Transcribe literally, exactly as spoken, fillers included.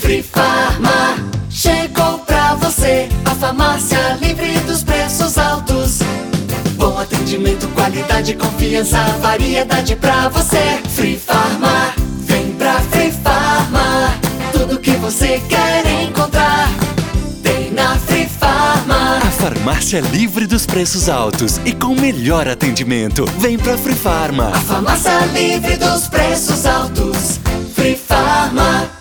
Free Farma chegou pra você, a farmácia livre dos preços altos. Bom atendimento, qualidade, confiança, variedade pra você. Free Farma, vem pra Free Farma. Tudo que você quer encontrar tem na Free Farma. A farmácia livre dos preços altos e com melhor atendimento. Vem pra Free Farma. A farmácia livre dos preços altos. Free Farma.